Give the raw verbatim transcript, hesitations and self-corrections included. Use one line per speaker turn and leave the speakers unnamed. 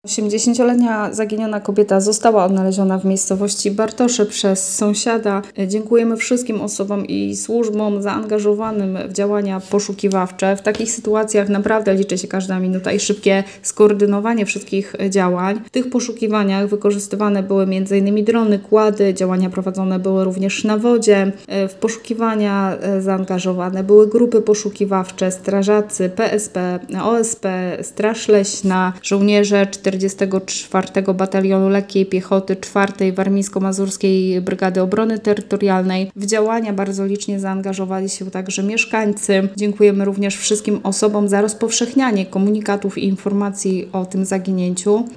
osiemdziesięcioletnia zaginiona kobieta została odnaleziona w miejscowości Bartosze przez sąsiada. Dziękujemy wszystkim osobom i służbom zaangażowanym w działania poszukiwawcze. W takich sytuacjach naprawdę liczy się każda minuta i szybkie skoordynowanie wszystkich działań. W tych poszukiwaniach wykorzystywane były m.in. drony, kłady, działania prowadzone były również na wodzie. W poszukiwania zaangażowane były grupy poszukiwawcze, strażacy, P S P, O S P, Straż Leśna, żołnierze czterdziestego czwartego Batalionu Lekkiej Piechoty czwartej Warmińsko-Mazurskiej Brygady Obrony Terytorialnej. W działania bardzo licznie zaangażowali się także mieszkańcy. Dziękujemy również wszystkim osobom za rozpowszechnianie komunikatów i informacji o tym zaginięciu.